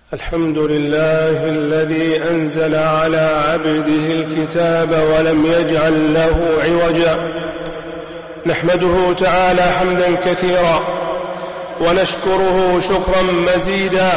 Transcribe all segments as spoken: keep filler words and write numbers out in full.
الحمد لله الذي أنزل على عبده الكتاب ولم يجعل له عوجا. نحمده تعالى حمدا كثيرا ونشكره شكرا مزيدا.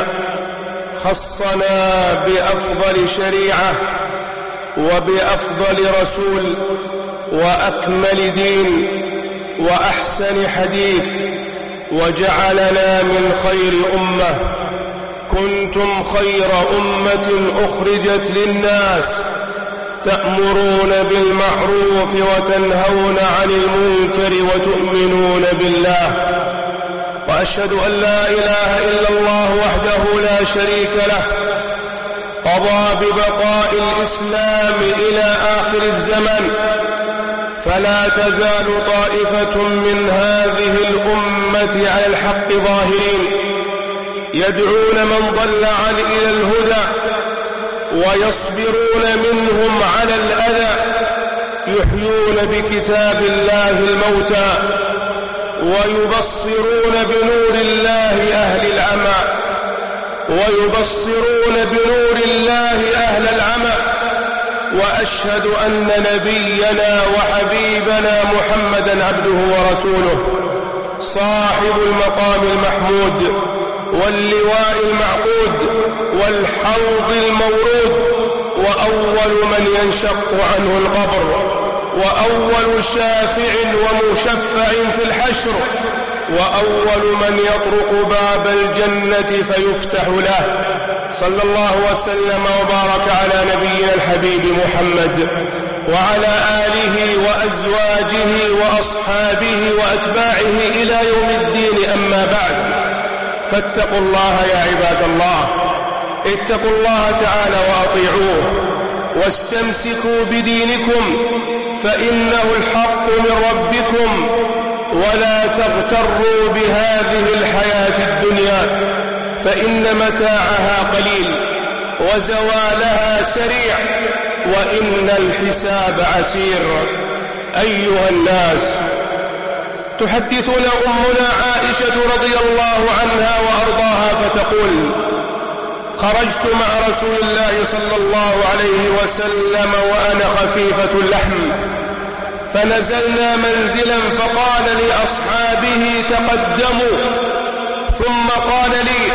خصنا بأفضل شريعة وبأفضل رسول وأكمل دين وأحسن حديث، وجعلنا من خير أمة. كنتم خير أمة أخرجت للناس تأمرون بالمعروف وتنهون عن المنكر وتؤمنون بالله. وأشهد أن لا إله إلا الله وحده لا شريك له، قضى ببقاء الإسلام إلى آخر الزمن، فلا تزال طائفة من هذه الأمة على الحق ظاهرين، يدعون من ضل عن إلى الهدى ويصبرون منهم على الأذى، يحيون بكتاب الله الموتى ويبصرون بنور الله أهل العمى ويبصرون بنور الله أهل العمى. وأشهد أن نبينا وحبيبنا محمدا عبده ورسوله، صاحب المقام المحمود واللواء المعقود والحوض المورود، وأول من ينشق عنه القبر، وأول شافع ومشفع في الحشر، وأول من يطرق باب الجنة فيفتح له. صلى الله وسلم وبارك على نبينا الحبيب محمد وعلى آله وأزواجه وأصحابه وأتباعه إلى يوم الدين. أما بعد، فاتقوا الله يا عباد الله، اتقوا الله تعالى وأطيعوه واستمسكوا بدينكم، فإنه الحق من ربكم، ولا تغتروا بهذه الحياة الدنيا، فإن متاعها قليل وزوالها سريع، وإن الحساب عسير. أيها الناس، تحدثنا أمنا عائشة رضي الله عنها وأرضاها فتقول: خرجت مع رسول الله صلى الله عليه وسلم وأنا خفيفة اللحم، فنزلنا منزلا فقال لأصحابه: تقدموا. ثم قال لي: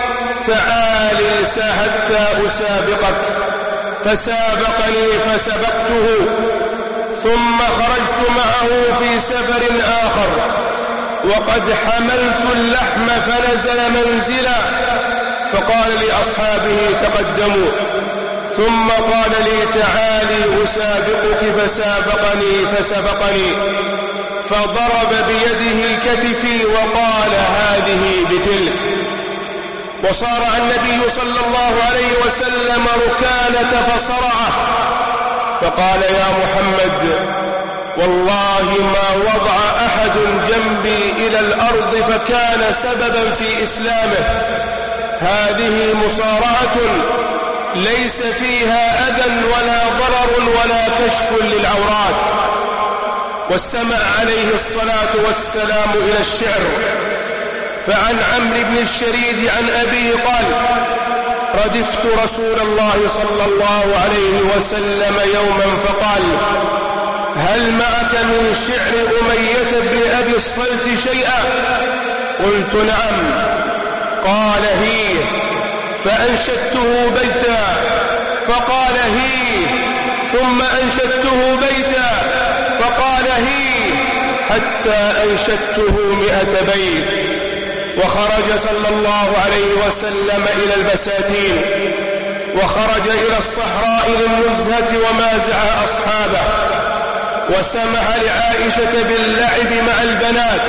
تعالي حتى أسابقك، فسابقني فسبقته. ثم خرجت معه في سفر آخر وقد حملت اللحم، فنزل منزلا فقال لأصحابه: تقدموا. ثم قال لي: تعالي أسابقك، فسابقني فسبقني، فضرب بيده كتفي وقال: هذه بتلك. وصارع النبي صلى الله عليه وسلم ركانة فصرعه، فقال: يا محمد، والله ما وضع أحد جنبي إلى الأرض فكان سببا في إسلامه. هذه مصارعة ليس فيها أذى ولا ضرر ولا كشف للعورات. واستمع عليه الصلاة والسلام إلى الشعر، فعن عمرو بن الشريد عن أبيه قال: ردفت رسول الله صلى الله عليه وسلم يوما فقال: هل معك من شعر أمية بن أبي الصلت شيئا؟ قلت: نعم. قال: هي. فأنشدته بيتا، فقال: هي. ثم أنشدته بيتا، فقال: هي، حتى أنشدته مئة بيت. وخرج صلى الله عليه وسلم إلى البساتين، وخرج إلى الصحراء للنزهة ومازع أصحابه، وسمح لعائشة باللعب مع البنات،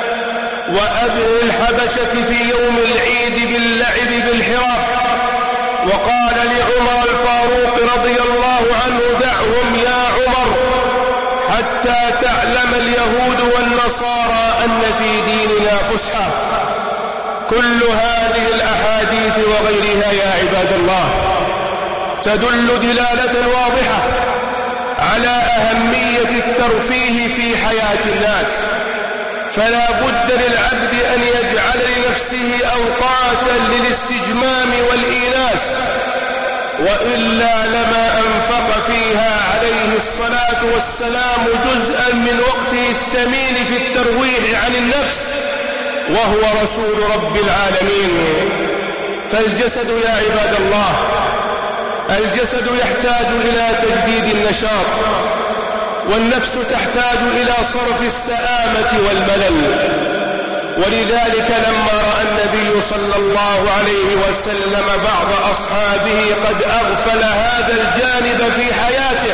وأبن الحبشة في يوم العيد باللعب بالحراب. وقال لعمر الفاروق رضي الله عنه: دعهم يا عمر حتى تعلم اليهود والنصارى أن في ديننا فسحة. كل هذه الأحاديث وغيرها يا عباد الله تدل دلالة واضحة على أهمية الترفيه في حياة الناس، فلا بد للعبد أن يجعل لنفسه أوقاتا للاستجمام والإيمان وإلا لما أنفق فيها عليه الصلاة والسلام جزءا من وقته الثمين في الترويح عن النفس وهو رسول رب العالمين. فالجسد يا عباد الله، الجسد يحتاج إلى تجديد النشاط، والنفس تحتاج إلى صرف السآمة والملل. ولذلك لما رأى النبي صلى الله عليه وسلم بعض أصحابه قد أغفل هذا الجانب في حياته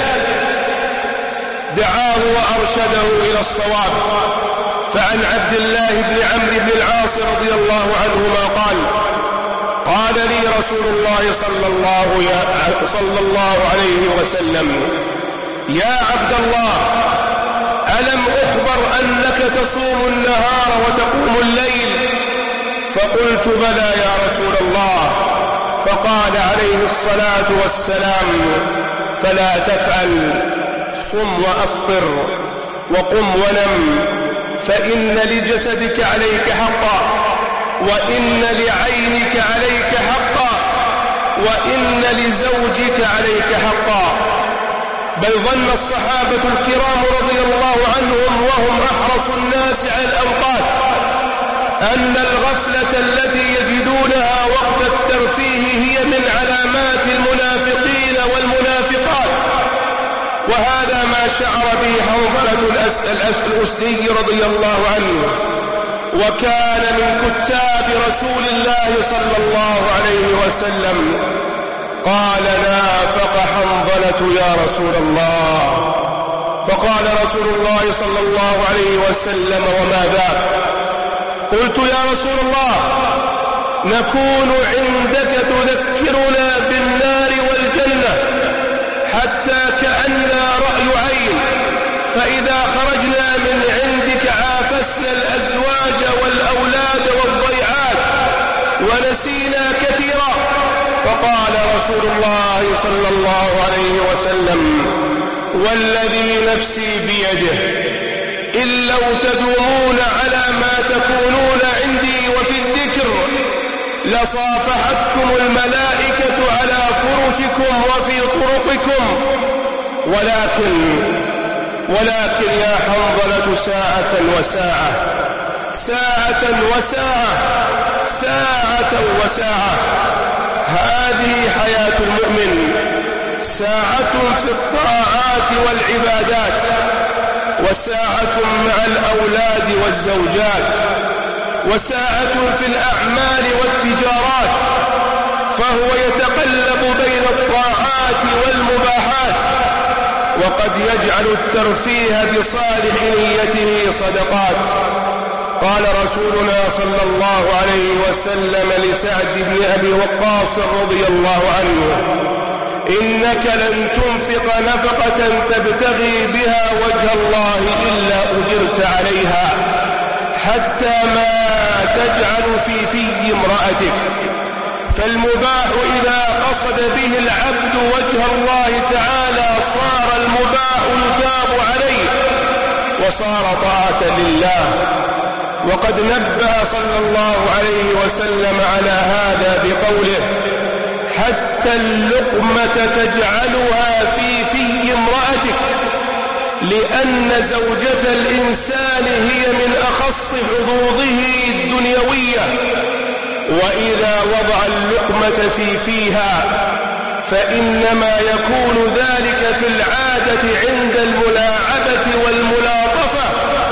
دعاه وأرشده إلى الصواب. فعن عبد الله بن عمرو بن العاص رضي الله عنهما قال: قال لي رسول الله صلى الله, صلى الله عليه وسلم: يا عبد الله، ألم أخبر أنك تصوم النهار وتقوم الليل؟ فقلت: بلى يا رسول الله. فقال عليه الصلاة والسلام: فلا تفعل، صم وأفطر وقم ونم، فإن لجسدك عليك حقا، وإن لعينك عليك حقا، وإن لزوجك عليك حقا. بل ظن الصحابة الكرام رضي الله عنهم وهم أحرص الناس على الأوقات أن الغفلة التي يجدونها وقت الترفيه هي من علامات المنافقين والمنافقات. وهذا ما شعر به حنظلة الأسدي رضي الله عنه، وكان من كتاب رسول الله صلى الله عليه وسلم. قال: نافق حنظلة يا رسول الله. فقال رسول الله صلى الله عليه وسلم: وما ذاك؟ قلت: يا رسول الله، نكون عندك تذكرنا بالنار والجنة حتى كأننا رأي عين، فإذا خرجنا من عندك عافسنا الأزواج والأولاد والضيعات ونسينا كثيرا. فقال رسول الله صلى الله عليه وسلم: والذي نفسي بيده، إن لو تدومون على ما تكونون عندي وفي الذكر لصافحتكم الملائكة على فرشكم وفي طرقكم، ولكن ولكن يا حنظلة ساعة وساعة، ساعة وساعة، ساعة وساعة. هذه حياة المؤمن، ساعة في الطاعات والعبادات، وساعة مع الأولاد والزوجات، وساعة في الأعمال والتجارات، فهو يتقلب بين الطاعات والمباحات، وقد يجعل الترفيه بصالح نيته صدقات. قال رسولنا صلى الله عليه وسلم لسعد بن أبي وقاص رضي الله عنه: إنك لن تنفق نفقة تبتغي بها وجه الله إلا أجرت عليها، حتى ما تجعل في في امرأتك. فالمباح إذا قصد به العبد وجه الله تعالى صار المباح يثاب عليه وصار طاعة لله. وقد نبه صلى الله عليه وسلم على هذا بقوله: حتى اللقمة تجعلها في في امرأتك، لأن زوجة الإنسان هي من أخص حظوظه الدنيوية، وإذا وضع اللقمة في فيها فإنما يكون ذلك في العادة عند الملاعبة والملاطفة،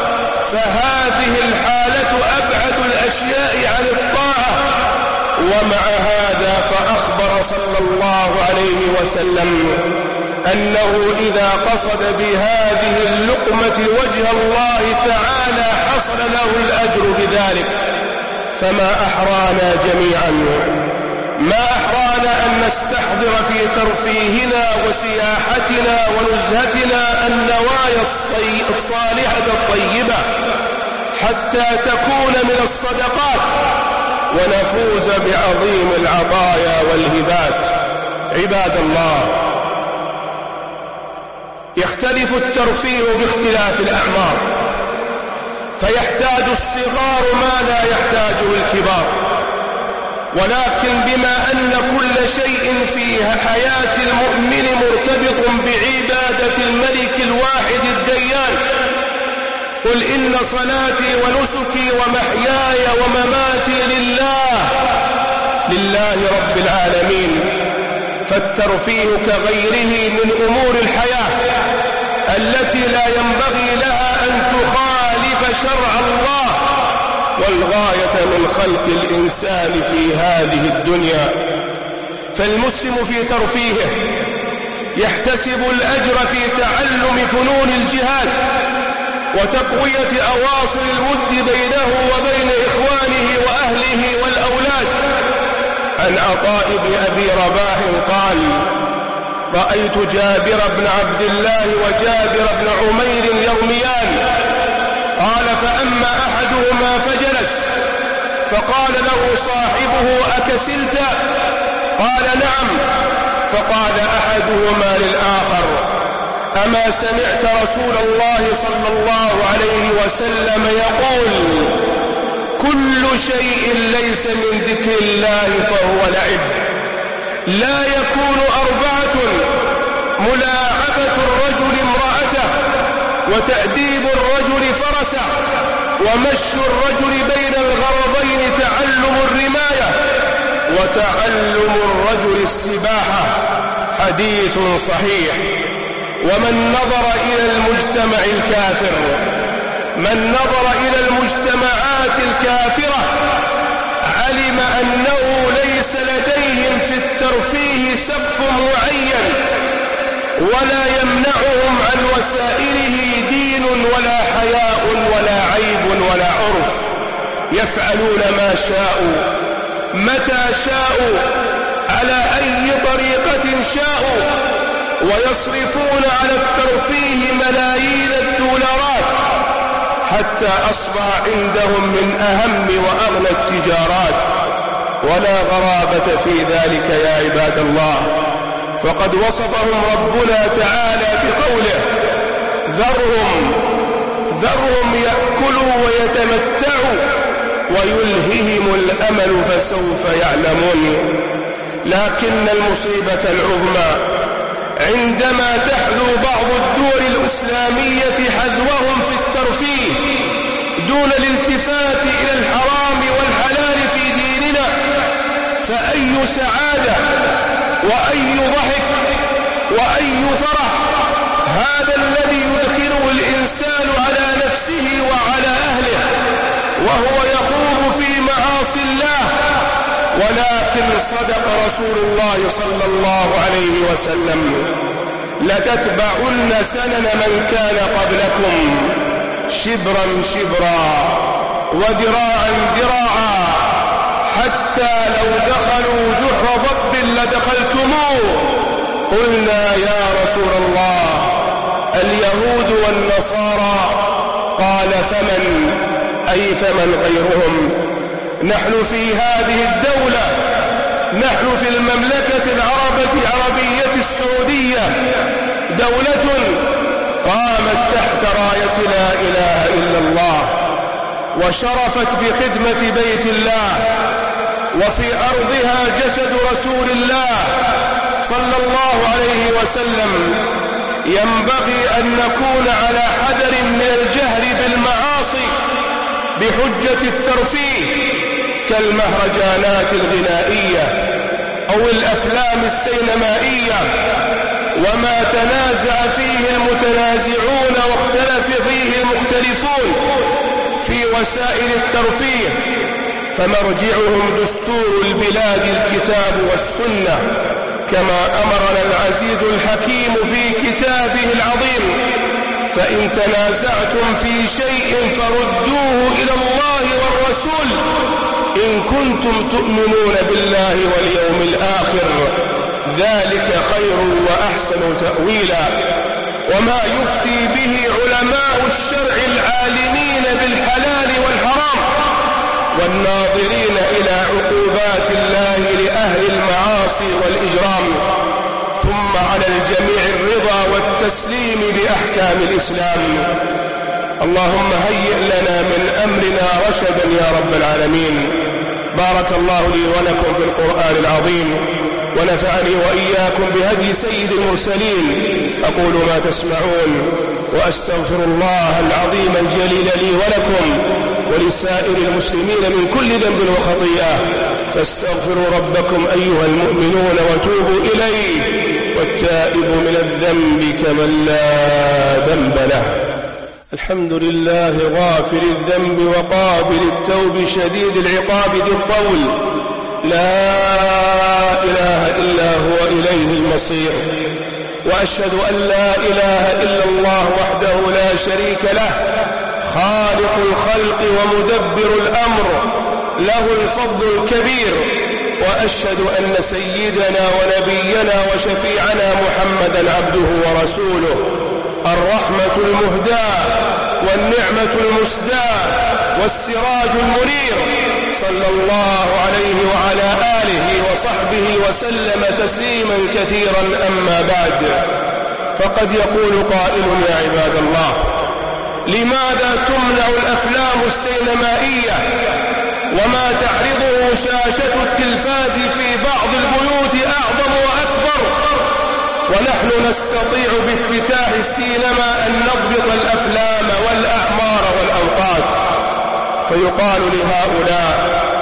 فهذه الحالة أبعد الأشياء عن الطاعة. ومع هذا فأخبر صلى الله عليه وسلم أنه إذا قصد بهذه اللقمة وجه الله تعالى حصل له الأجر بذلك. فما أحرانا جميعا، ما أحرانا أن نستحضر في ترفيهنا وسياحتنا ونزهتنا النوايا الصالحة الطيبة حتى تكون من الصدقات ونفوز بعظيم العطايا والهبات. عباد الله، يختلف الترفيه باختلاف الأعمار، فيحتاج الصغار ما لا يحتاجه الكبار، ولكن بما أن كل شيء في حياة المؤمن مرتبط بعبادة الملك الواحد الديان. قل إن صلاتي ونسكي ومحياي ومماتي لله لله رب العالمين، فالترفيه كغيره من أمور الحياة التي لا ينبغي لها أن تخالف شرع الله والغاية من خلق الإنسان في هذه الدنيا. فالمسلم في ترفيهه يحتسب الأجر في تعلم فنون الجهاد وتقوية أواصر الود بينه وبين إخوانه وأهله والأولاد. عن عطاء بن أبي رباح قال: رأيت جابر بن عبد الله وجابر بن عمير يرميان، قال: فأما أحدهما فجلس، فقال له صاحبه: أكسلت؟ قال: نعم. فقال أحدهما للآخر: أما سمعت رسول الله صلى الله عليه وسلم يقول: كل شيء ليس من ذكر الله فهو لعب، لا يكون أربعة: ملاعبة الرجل امرأته، وتأديب الرجل فرسه، ومشي الرجل بين الغرضين تعلم الرماية، وتعلم الرجل السباحة. حديث صحيح. ومن نظر إلى المجتمع الكافر من نظر إلى المجتمعات الكافرة علم أنه ليس لديهم في الترفيه سقف معين، ولا يمنعهم عن وسائله دين ولا حياء ولا عيب ولا عرف. يفعلون ما شاءوا متى شاءوا على أي طريقة شاءوا، ويصرفون على الترفيه ملايين الدولارات، حتى أصبح عندهم من أهم وأغلى التجارات. ولا غرابة في ذلك يا عباد الله، فقد وصفهم ربنا تعالى بقوله: ذرهم ذرهم يأكلوا ويتمتعوا ويلههم الأمل فسوف يعلمون. لكن المصيبة العظمى عندما تحلو بعض الدول الإسلامية حذوهم في الترفيه دون الالتفات إلى الحرام والحلال في ديننا، فأي سعادة وأي ضحك وأي فرح هذا الذي يدخله الإنسان على نفسه وعلى أهله وهو يخوض في معاصي الله. ولكن صدق رسول الله صلى الله عليه وسلم: لتتبعن سنن من كان قبلكم شبرا شبرا وذراعا ذراعا، حتى لو دخلوا جحر ضب لدخلتموه. قلنا: يا رسول الله، اليهود والنصارى؟ قال: فمن؟ أي فمن غيرهم؟ نحن في هذه الدولة، نحن في المملكة العربية العربية السعودية، دولة قامت تحت راية لا إله إلا الله، وشرفت بخدمة بيت الله، وفي أرضها جسد رسول الله صلى الله عليه وسلم. ينبغي أن نكون على حذر من الجهر بالمعاصي بحجة الترفيه كالمهرجانات الغنائية أو الأفلام السينمائية، وما تنازع فيه المتنازعون واختلف فيه المختلفون في وسائل الترفيه، فمرجعهم دستور البلاد الكتاب والسنة، كما أمرنا العزيز الحكيم في كتابه العظيم: فإن تنازعتم في شيء فردوه إلى الله والرسول إن كنتم تؤمنون بالله واليوم الآخر، ذلك خير وأحسن تأويلا. وما يفتي به علماء الشرع العالمين بالحلال والحرام والناظرين إلى عقوبات الله لأهل المعاصي والإجرام. ثم على الجميع الرضا والتسليم بأحكام الإسلام. اللهم هيئ لنا من أمرنا رشدا يا رب العالمين. بارك الله لي ولكم بالقرآن العظيم ونفعني وإياكم بهدي سيد المرسلين. أقول ما تسمعون وأستغفر الله العظيم الجليل لي ولكم ولسائر المسلمين من كل ذنب وخطيئة، فاستغفروا ربكم أيها المؤمنون وتوبوا إليه، والتائب من الذنب كمن لا ذنب له. الحمد لله غافر الذنب وقابل التوب شديد العقاب ذي الطول، لا إله إلا هو إليه المصير، وأشهد أن لا إله إلا الله وحده لا شريك له، خالق الخلق ومدبر الأمر، له الفضل الكبير. وأشهد أن سيدنا ونبينا وشفيعنا محمدا عبده ورسوله، الرحمة المهداة والنعمة المسداة والسراج المنير، صلى الله عليه وعلى آله وصحبه وسلم تسليما كثيرا. أما بعد، فقد يقول قائل: يا عباد الله، لماذا تمنع الأفلام السينمائية وما تعرضه شاشة التلفاز في بعض البيوت أعظم وأكبر، ونحن نستطيع بافتتاح السينما أن نضبط الأفلام والأعمار والأوقات؟ فيقال لهؤلاء: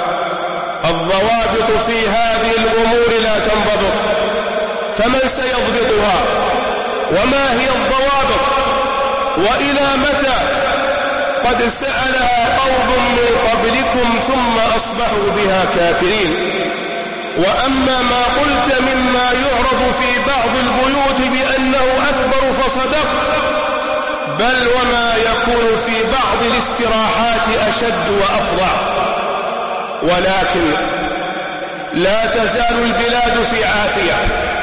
الضوابط في هذه الأمور لا تنضبط، فمن سيضبطها؟ وما هي الضوابط؟ وإلى متى؟ قد سألها قوم من قبلكم ثم أصبحوا بها كافرين. وأما ما قلت مما يعرض في بعض البيوت بأنه أكبر فصدق، بل وما يكون في بعض الاستراحات أشد وأفظع. ولكن لا تزال البلاد في عافية،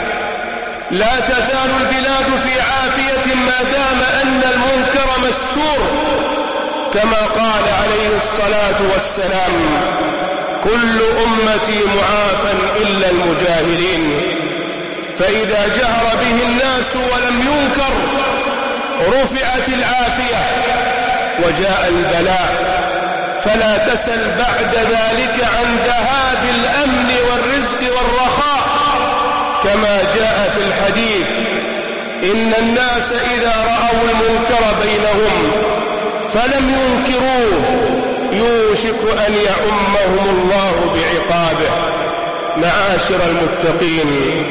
لا تزال البلاد في عافية ما دام أن المنكر مستور، كما قال عليه الصلاة والسلام: كل أمتي معافى إلا المجاهرين. فإذا جهر به الناس ولم ينكر رفعت العافية وجاء البلاء. فلا تسل بعد ذلك عن ذهاب الأمن والرزق والرخاء، كما جاء في الحديث: إن الناس إذا رأوا المنكر بينهم فلم ينكروه يوشك أن يعمهم الله بعقابه. معاشر المتقين،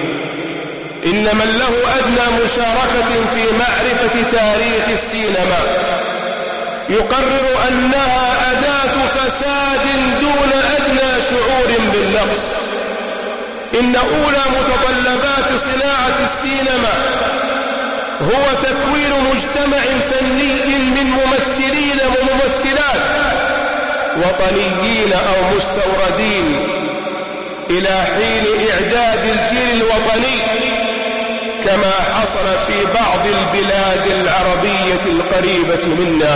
إن من له أدنى مشاركة في معرفة تاريخ السينما يقرر أنها أداة فساد دون أدنى شعور بالنقص. إن أولى متطلبات صناعة السينما هو تكوين مجتمع فني من ممثلين وممثلات وطنيين أو مستوردين، إلى حين إعداد الجيل الوطني، كما حصل في بعض البلاد العربية القريبة منا.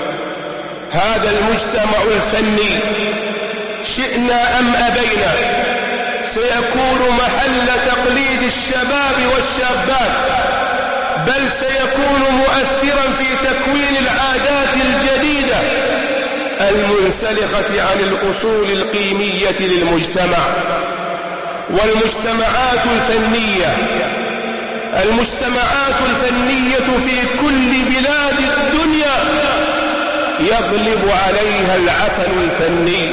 هذا المجتمع الفني شئنا أم أبينا سيكون محل تقليد الشباب والشابات، بل سيكون مؤثرا في تكوين العادات الجديدة المنسلخة عن الأصول القيمية للمجتمع. والمجتمعات الفنية المجتمعات الفنية في كل بلاد الدنيا يغلب عليها العفن الفني،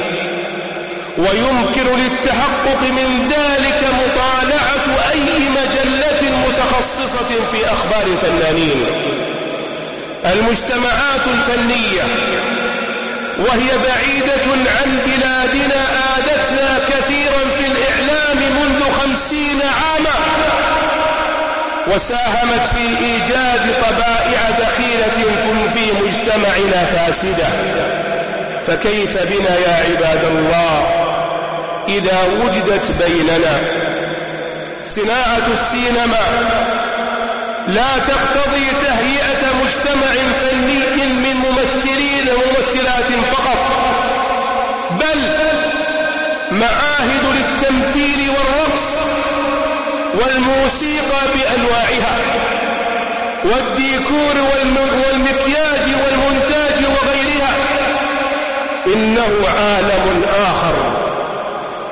ويمكن للتحقق من ذلك مطالعة أي مجلة متخصصة في أخبار الفنانين. المجتمعات الفنية وهي بعيدة عن بلادنا آدتنا كثيرا في الإعلام منذ خمسين عاما، وساهمت في إيجاد طبائع دخيلة في مجتمعنا فاسدة. فكيف بنا يا عباد الله إذا وجدت بيننا صناعة السينما لا تقتضي تهيئة مجتمع فني من ممثلين وممثلات فقط، بل معاهد للتمثيل والرقص والموسيقى بأنواعها والديكور والمكياج والمونتاج وغيرها. إنه عالم آخر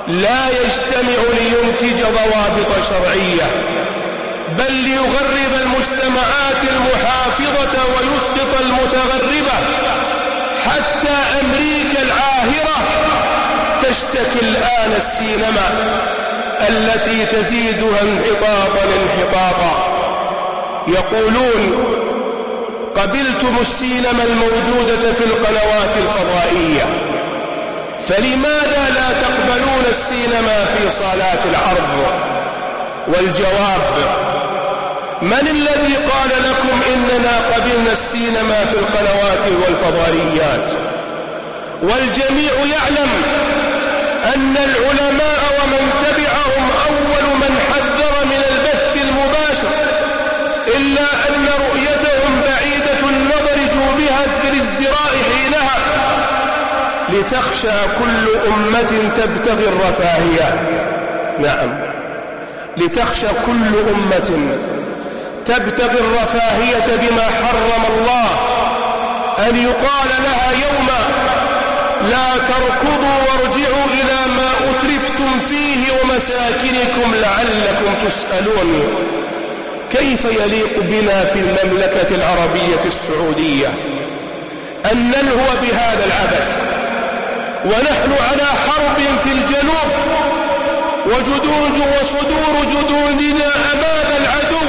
لا يجتمع لينتج ضوابط شرعية، بل ليغرب المجتمعات المحافظة ويسقط المتغربة، حتى أمريكا العاهرة تشتكي الآن السينما التي تزيدها انحطاطا انحطاطا. يقولون قبلتم السينما الموجودة في القنوات الفضائية، فلماذا لا تقبلون السينما في صالات العرض؟ والجواب: من الذي قال لكم إننا قبلنا السينما في القنوات والفضائيات؟ والجميع يعلم أن العلماء ومن تبعهم أول من حذر من البث المباشر، إلا أن رؤيتهم بعيدة النظر جوبها بالازدراء حينها، لتخشى كل أمة تبتغي الرفاهية. نعم، لتخشى كل أمة تبتغي الرفاهية بما حرم الله أن يقال لها يوما: لا تركضوا وارجعوا إلى ما أترفتم فيه ومساكنكم لعلكم تسألون. كيف يليق بنا في المملكة العربية السعودية أن نلهو بهذا العبث ونحن على حرب في الجنوب، وجدود وصدور جدودنا أمام العدو،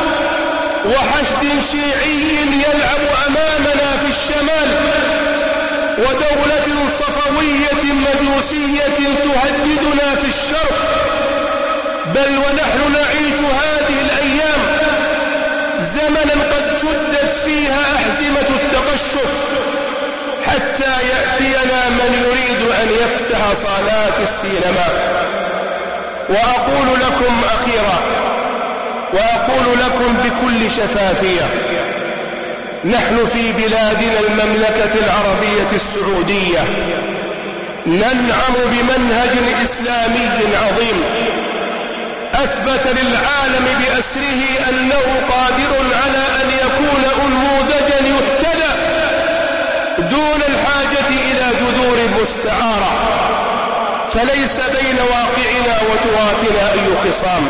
وحشد شيعي يلعب أمامنا في الشمال، ودولة صفوية مجوسية تهددنا في الشرق، بل ونحن نعيش هذه الأيام زمنا قد شدت فيها أحزمة التقشف، حتى يأتينا من يريد أن يفتح صالات السينما. وأقول لكم أخيرا، وأقول لكم بكل شفافية: نحن في بلادنا المملكة العربية السعودية ننعم بمنهج إسلامي عظيم أثبت للعالم بأسره أنه قادر على أن يكون أنموذجا يحتذى دون الحاجة إلى جذور مستعارة، فليس بين واقعنا وتراثنا أي خصام،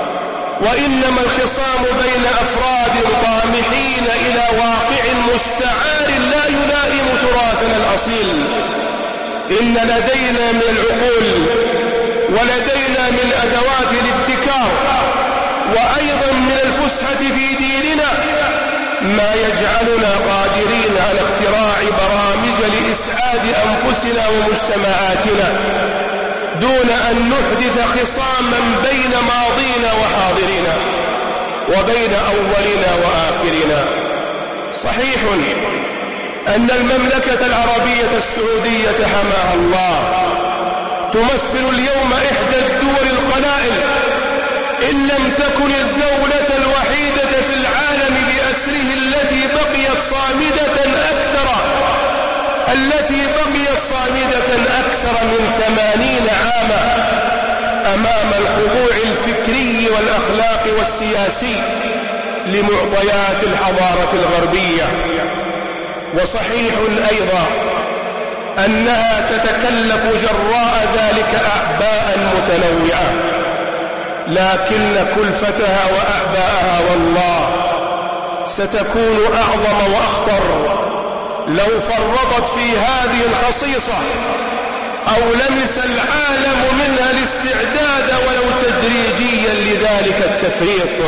وإنما الخصام بين أفراد طامحين إلى واقع مستعار لا يلائم تراثنا الأصيل. إن لدينا من العقول ولدينا من أدوات الابتكار وأيضا من الفسحة في ديننا ما يجعلنا قادرين على اختراع برامج لإسعاد أنفسنا ومجتمعاتنا دون أن نحدث خصاما بين ماضينا وحاضرنا وبين أولنا وآخرنا. صحيح أن المملكة العربية السعودية حماها الله تمثل اليوم إحدى الدول القلائل إن لم تكن الدولة الوحيدة في العالم بأسره التي بقيت صامدة أكثر التي بقيت صامدة أكثر من ثمانين عاما أمام الخضوع الفكري والأخلاق والسياسي لمعطيات الحضارة الغربية. وصحيح أيضا أنها تتكلف جراء ذلك أعباء متنوعة، لكن كلفتها وأعباءها والله ستكون أعظم وأخطر لو فرطت في هذه الخصيصة أو لمس العالم منها الاستعداد ولو تدريجيا لذلك التفريط.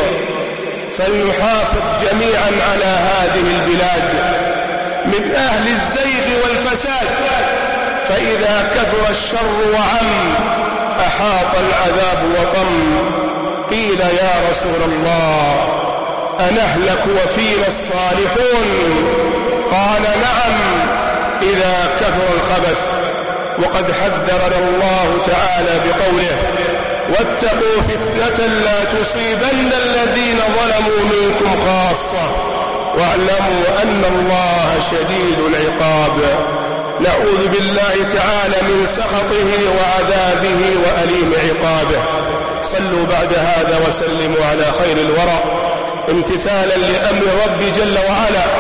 فلنحافظ جميعا على هذه البلاد من أهل الزيغ والفساد، فإذا كثر الشر وعم أحاط العذاب وطم. قيل يا رسول الله أنهلك وفينا الصالحون؟ قال نعم إذا كثر الخبث. وقد حذرنا الله تعالى بقوله واتقوا فتنة لا تصيبن الذين ظلموا منكم خاصة واعلموا أن الله شديد العقاب. نعوذ بالله تعالى من سخطه وعذابه وأليم عقابه. صلوا بعد هذا وسلموا على خير الورى امتثالا لأمر ربي جل وعلا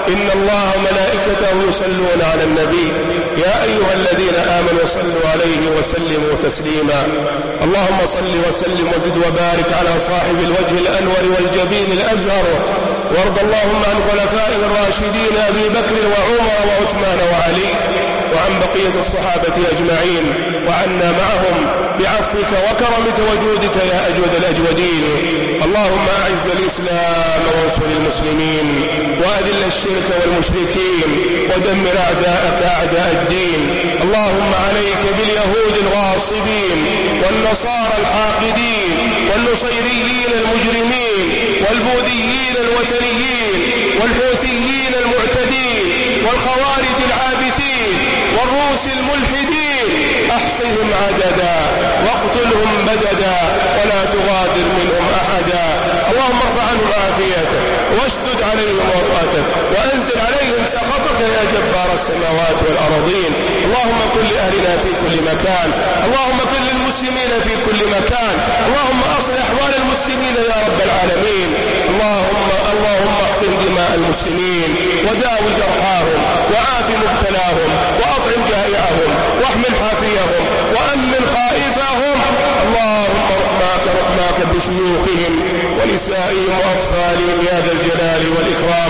إن الله وملائكته يصلون على النبي يا أيها الذين آمنوا صلوا عليه وسلموا تسليما. اللهم صل وسلم وزد وبارك على صاحب الوجه الأنور والجبين الأزهر، وارض اللهم عن خلفائه الراشدين أبي بكر وعمر وعثمان وعلي، وعن بقية الصحابة أجمعين، وعنا معهم بعفوك وكرمك وجودك يا أجود الأجودين. اللهم أعز الإسلام وانصر المسلمين، وأذل الشرك والمشركين، ودمر أعداءك أعداء الدين. اللهم عليك باليهود الغاصبين والنصارى الحاقدين والنصيريين المجرمين والبوذيين الوثنيين والحوثيين المعتدين والخوارج العابثين والروس الملحدين، أحصهم عددا واقتلهم بددا ولا تغادر منهم أحدا. اللهم ارفع عنهم عافيتك واشدد عليهم وطأتك وأنزل عليهم سخطك يا جبار السماوات والأرضين. اللهم كن لأهلنا في كل مكان، اللهم كن للمسلمين في كل مكان، اللهم أصلح أحوال المسلمين يا رب العالمين. اللهم اللهم احقن دماء المسلمين وداوي جرحاهم وعاف مبتلاهم وأطعم جائعهم واحمل حافيهم وأمن خائفهم. اللهم رحماك رحماك بشيوخهم ونسائهم وأطفالهم يا ذا الجلال والإكرام.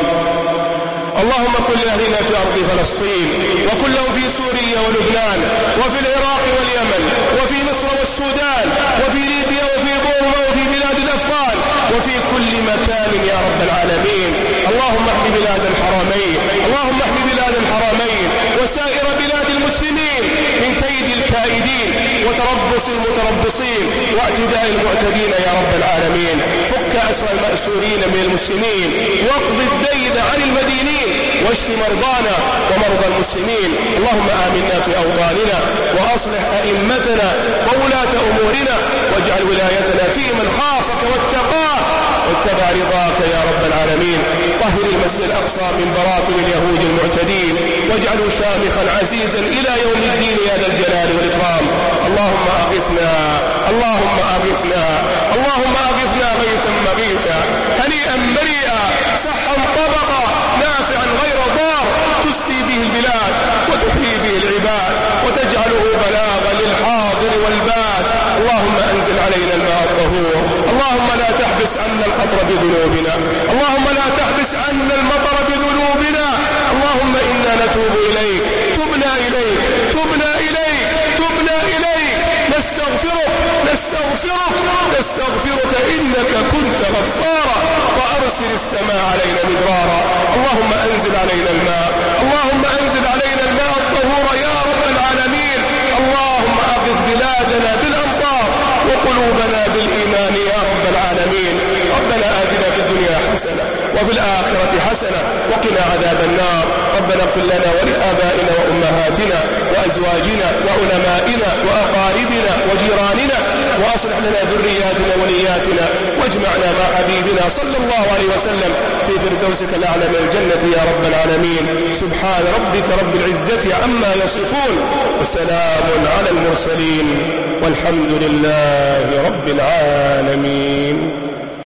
اللهم كن لأهلنا في أرض فلسطين، وكن لهم في سوريا ولبنان وفي العراق واليمن وفي مصر والسودان وفي ليبيا وفي بورما وفي بلاد الأفغان وفي كل مكان يا رب العالمين. اللهم احمي بلاد الحرمين، اللهم احمي بلاد الحرمين وسائر بلاد المسلمين من كيد الكائدين وتربص المتربصين واعتداء المعتدين يا رب العالمين. فك أسر المأسورين من المسلمين واقض الدين عن المدينين واشف مرضانا ومرضى المسلمين. اللهم آمنا في أوطاننا وأصلح أئمتنا وولاة أمورنا، واجعل ولايتنا في من خافك واتقاك واتبع رضاك يا رب العالمين. طهر المسجد الأقصى من براثن اليهود المعتدين واجعله شامخا عزيزا إلى يوم الدين يا ذا الجلال والإكرام. اللهم أغثنا اللهم أغثنا اللهم أغثنا غيثا مغيثا هنيئا مريئا صحا طبقا نافعا غير ضار، تسقي به البلاد وتحيي به العباد وتجعله بلاغا للحاضر والباد. اللهم أنزل علينا الماء الطهور، اللهم لا تحبس عنا القطر بذنوبنا، اللهم لا تحبس عنا المطر بذنوبنا. اللهم إنا نتوب إليك، تبنا إليك تبنا إليك تبنا إليك نستغفرك نستغفرك نستغفرك إنك كنت غفارا، فأرسل السماء علينا مدرارا. اللهم أنزل علينا الماء، اللهم أنزل علينا الماء الطهور يا رب العالمين. اللهم أغث بلادنا بالأمطار وقلوبنا بالإيمان يا رب العالمين. ربنا آتنا في الدنيا حسنة وفي الآخرة حسنة وقنا عذاب النار. ربنا اغفر لنا ولآبائنا وأمهاتنا وأزواجنا وعلمائنا وأقاربنا وجيراننا، وأصلح لنا ذرياتنا ونياتنا، واجمعنا مع حبيبنا صلى الله عليه وسلم في فردوسك الأعلى من الجنة يا رب العالمين. سبحان ربك رب العزة عما يصفون، وسلام على المرسلين، والحمد لله رب العالمين.